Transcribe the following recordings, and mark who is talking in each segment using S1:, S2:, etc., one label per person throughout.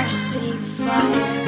S1: RC Fire.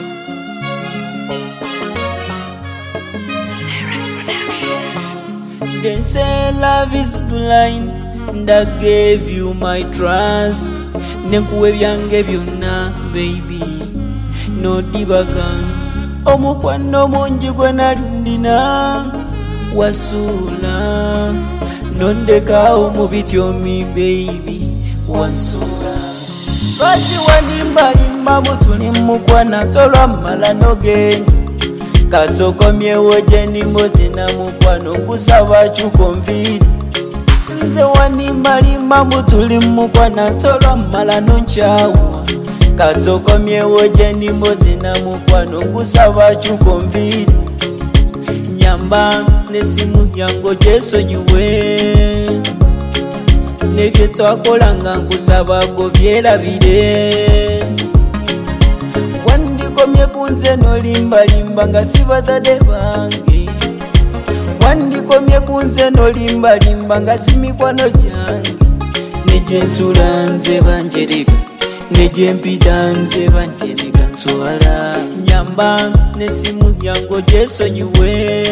S1: Sarah's production.
S2: They say love is blind, and I gave you my trust. Nekuwe byange byonna, baby, no dibagan. Omukwano mungi gwe nali ndina wasula, nondekaawo mu bityomi, baby, wasula. Lwaki wanimbalimba mutuli mukwana tolwamala nogenda katokomyewo gye ndimo zina mukwano nkusaba kyukonviiri. Nze wanimbalimba mutuli mukwana tolwamala nonkyawa katokomyewo gye ndimo zina mukwano nkusaba kyukonviiri. Nyamba n'essimu yange gyesonyiwe nebye twakolanga nkusaba go byerabire. Wandikomye kunze nolimbalimba nga si bazadde bange, wandikomye kunze nolimbalimba nga si mikwano gyange. Nejensula nze banjerega, nejempita nze banjerega nswala. Nyamba n'essimu yange gyesonyiwe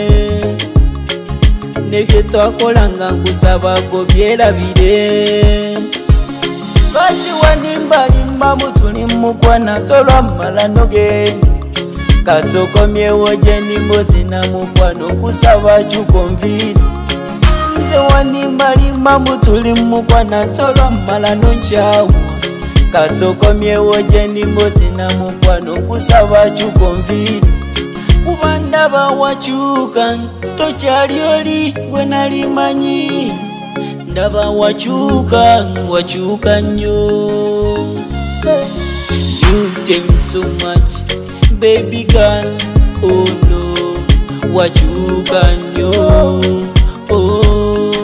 S2: nebye twakolanga nkusaba go byerabire. Lwaki wanimbalimba mutuli mukwana tolwamala nogenda katokomyewo gye ndimo zina mukwano nkusaba kyukonviiri. Nze wanimbalimba mutuli mukwana tolwamala nonkyawa katokomyewo gye ndimo zina mukwano nkusaba kyukonviiri. Kuba ndaba wakyuka tokyali oli gwe nali manyi, ndaba wakyuka wakyuka nnyo. You change so much baby girl, oh no, wakyuka nnyo. Oh,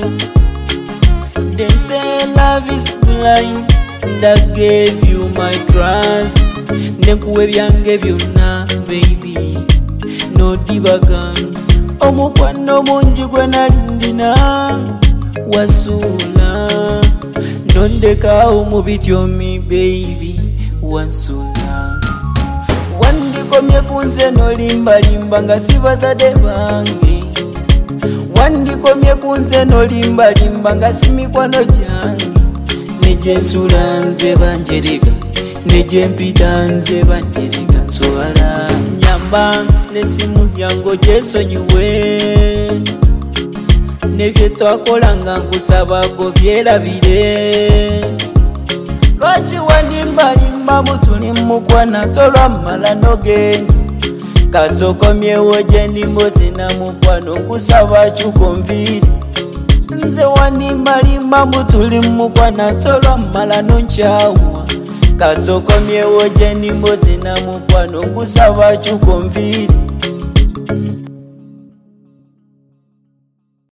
S2: they say love is blind, and I gave you my trust. Nekuwe byange byonna, baby, no dibagan. Omukwano mungi gwe nali ndina wasula, nondekaawo mu bityomi, baby, wansula. Wandikomye kunze nolimbalimba nga si bazadde bange, wandikomye kunze nolimbalimba nga si mikwano gyange. Nejensula nze banjerega, nejempita nze banjerega nswala. Nyamba n'essimu yange gyesonyiwe nebye twakolanga nkusaba go byerabire. Lwaki wanimbalimba mutuli mukwana tolwamala nogenda katokomyewo gye ndimo zina mukwano nkusaba kyukonviiri. Nze wanimbalimba mutuli mukwana tolwamala nonkyawa katokomyewo gye ndimo zina mukwano nkusaba kyukonviiri.